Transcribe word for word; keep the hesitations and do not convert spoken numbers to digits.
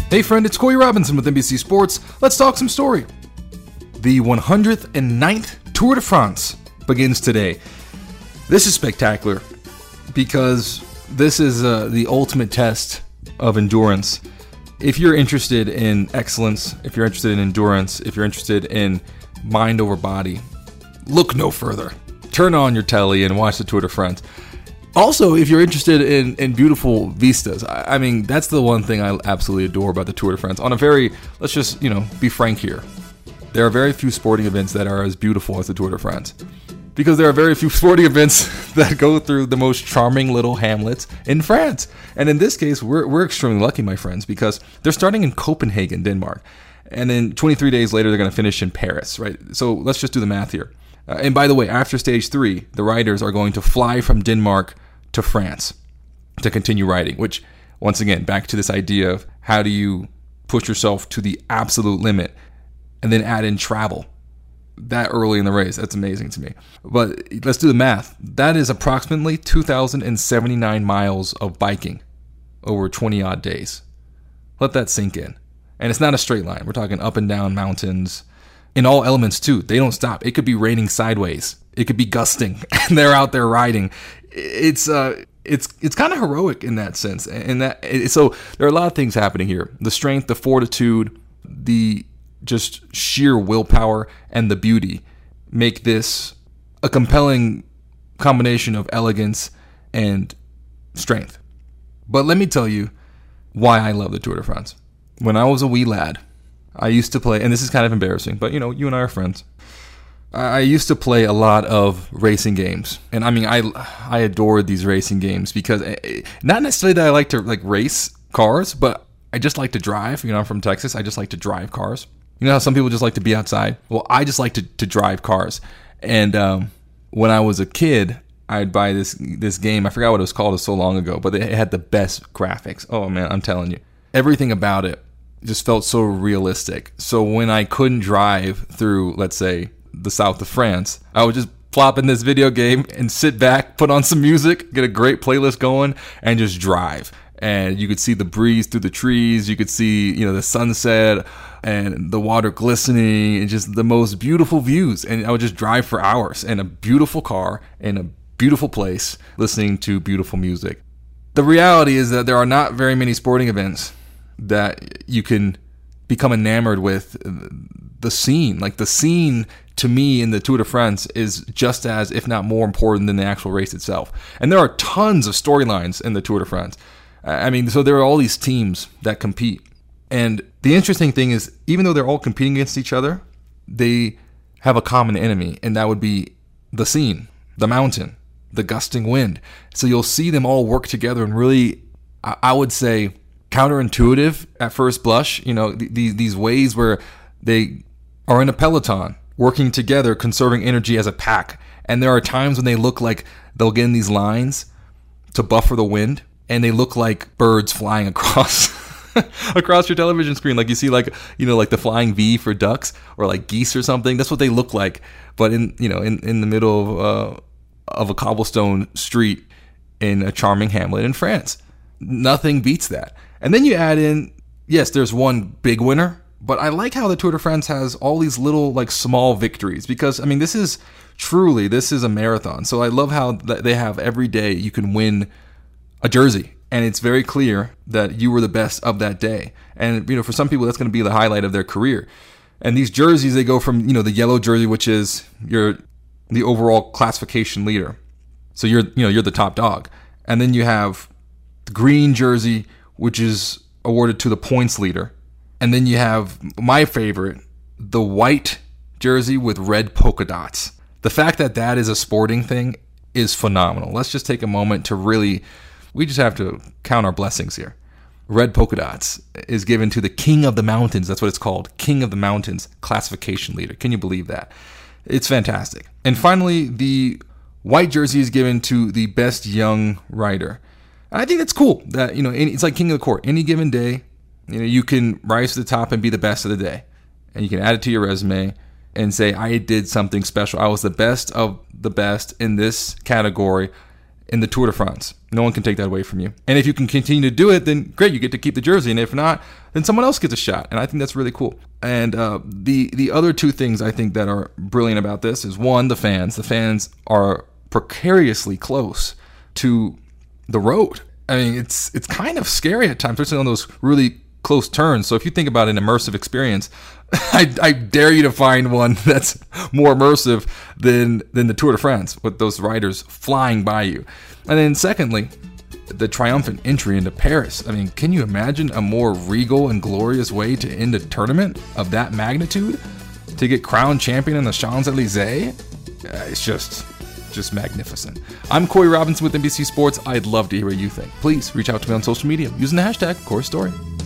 Hey friend, it's Corey Robinson with N B C Sports. Let's talk some story. The one hundred ninth Tour de France begins today. This is spectacular because this is uh, the ultimate test of endurance. If you're interested in excellence, if you're interested in endurance, if you're interested in mind over body, look no further. Turn on your telly and watch the Tour de France. Also, if you're interested in, in beautiful vistas, I, I mean, that's the one thing I absolutely adore about the Tour de France. On a very, let's just, you know, be frank here. There are very few sporting events that are as beautiful as the Tour de France. Because there are very few sporting events that go through the most charming little hamlets in France. And in this case, we're we're extremely lucky, my friends, because they're starting in Copenhagen, Denmark. And then twenty-three days later, they're going to finish in Paris, right? So let's just do the math here. Uh, and by the way, after stage three, the riders are going to fly from Denmark to France to continue riding, which, once again, back to this idea of how do you push yourself to the absolute limit and then add in travel. That early in the race, that's amazing to me. But let's do the math. That is approximately two thousand seventy-nine miles of biking over twenty odd days. Let that sink in. And it's not a straight line. We're talking up and down mountains in all elements too. They don't stop. It could be raining sideways. It could be gusting, and they're out there riding. It's uh, it's it's kind of heroic in that sense. And that so there are a lot of things happening here. The strength, the fortitude, the just sheer willpower and the beauty make this a compelling combination of elegance and strength. But let me tell you why I love the Tour de France. When I was a wee lad, I used to play, and this is kind of embarrassing, but you know, you and I are friends. I used to play a lot of racing games. And I mean, I I adored these racing games because not necessarily that I like to like race cars, but I just like to drive. You know, I'm from Texas. I just like to drive cars. You know how some people just like to be outside? Well, I just like to, to drive cars. And um, when I was a kid, I'd buy this this game. I forgot what it was called. It was so long ago, but it had the best graphics. Oh, man, I'm telling you. Everything about it just felt so realistic. So when I couldn't drive through, let's say, the south of France, I would just plop in this video game and sit back, put on some music, get a great playlist going, and just drive. And you could see the breeze through the trees. You could see, you know, the sunset and the water glistening and just the most beautiful views. And I would just drive for hours in a beautiful car in a beautiful place, listening to beautiful music. The reality is that there are not very many sporting events that you can become enamored with. The scene, like the scene to me in the Tour de France is just as, if not more important than the actual race itself. And there are tons of storylines in the Tour de France. I mean, so there are all these teams that compete. And the interesting thing is, even though they're all competing against each other, they have a common enemy, and that would be the scene, the mountain, the gusting wind. So you'll see them all work together and really, I would say, counterintuitive at first blush. You know, these these ways where they are in a peloton, working together, conserving energy as a pack. And there are times when they look like they'll get in these lines to buffer the wind, and they look like birds flying across across your television screen. Like you see, like, you know, like the flying V for ducks or like geese or something. That's what they look like. But in, you know, in, in the middle of, uh, of a cobblestone street in a charming hamlet in France. Nothing beats that. And then you add in, yes, there's one big winner, but I like how the Tour de France has all these little, like, small victories because, I mean, this is truly, this is a marathon. So I love how they have every day you can win a jersey, and it's very clear that you were the best of that day. And, you know, for some people, that's going to be the highlight of their career. And these jerseys, they go from, you know, the yellow jersey, which is your the overall classification leader. So you're, you know, you're the top dog. And then you have the green jersey, which is awarded to the points leader. And then you have my favorite, the white jersey with red polka dots. The fact that that is a sporting thing is phenomenal. Let's just take a moment to really, we just have to count our blessings here. Red polka dots is given to the King of the Mountains. That's what it's called. King of the Mountains classification leader. Can you believe that? It's fantastic. And finally, the white jersey is given to the best young rider. And I think that's cool. That, you know, it's like King of the Court. Any given day, you know, you can rise to the top and be the best of the day. And you can add it to your resume and say, I did something special. I was the best of the best in this category in the Tour de France. No one can take that away from you. And if you can continue to do it, then great, you get to keep the jersey. And if not, then someone else gets a shot. And I think that's really cool. And uh, the the other two things I think that are brilliant about this is, one, the fans. The fans are precariously close to the road. I mean, it's it's kind of scary at times, especially on those really close turns. So if you think about an immersive experience, I, I dare you to find one that's more immersive than than the Tour de France, with those riders flying by you. And then secondly, the triumphant entry into Paris. I mean, can you imagine a more regal and glorious way to end a tournament of that magnitude? To get crowned champion in the Champs-Elysees? Uh, it's just, just magnificent. I'm Corey Robinson with N B C Sports. I'd love to hear what you think. Please reach out to me on social media using the hashtag CoreyStory.